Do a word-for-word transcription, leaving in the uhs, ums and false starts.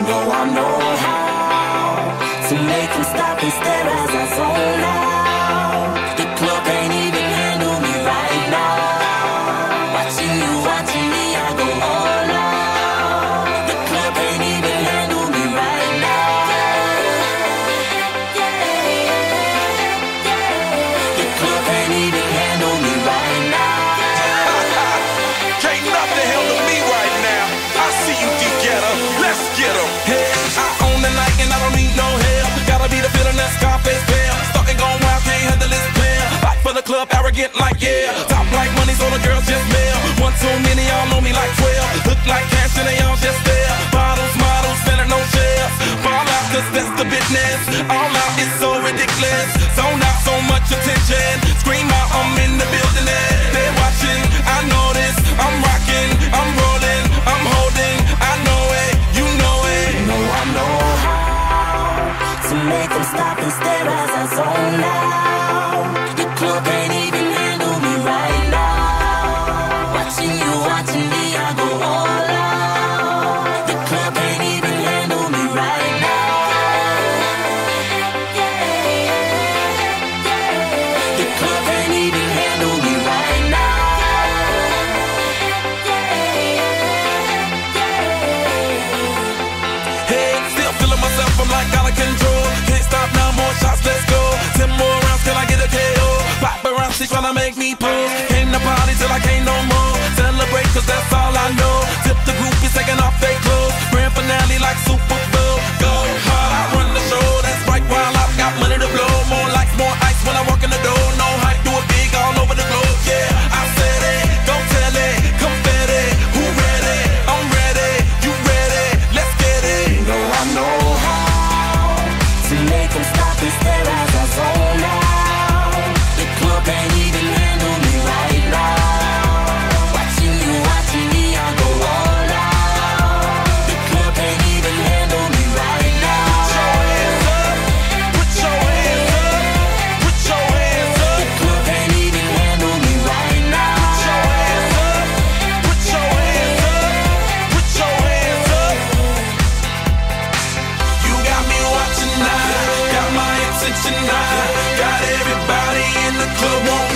know I know how to make them stop and stare as I zone out. The club can't even handle me right now. Watching you, watching me, I go all out. The club can't even handle me right now. The club can't even handle me right now. Can't nothing handle me right now. I see you, D-Getter. Let's get 'em. Hey, I own the night and I don't need no help. Gotta be the feeling that Scarface feel. Starting going wild, can't handle this player. Back for the club, arrogant like yeah. Top like money, so the girls just mail. One too many, y'all know me like twelve. Look like cash and they all just there. Bottles, models, selling no shares. Fall out, cause that's the business. All out is so ridiculous. Zone out, so much attention. Scream out, I'm in the building. They're watching, I know this. I'm rocking, I'm rolling, I'm holding. I know it, you know it. You know I know how to make them stop and stare as I zone out. The club can't even handle me right now. Watching you, watching me, I go all out. The club can't even handle me right now. The club can't even handle me right now. Hey, still feeling myself, I'm like out of control. Can't stop now, more shots, let's go. Ten more rounds till I get a K O. Pop around, she's tryna make me pull. Came to party till I can't no more. Celebrate, cause that's all I know. Tip the groupies taking off their clothes. Grand finale like Super Bowl. Go hard, I run the show. That's right, while I've got money to blow. More lights, more ice when I walk in the door. No hype, do it big all over the globe. Yeah, I said it, go tell it, confetti. Who ready? I'm ready, you ready? Let's get it. You know I know how to make them stop and stare as I zone out. The club can't even handle me right now. Watching you, watching me, I go all out. The club can't even handle me right now. Put your hands up, put your hands up, The club can't even handle me right now. put your hands up, put your hands up, put your hands up. You got me watching now, got my attention now, got everybody in the club wanting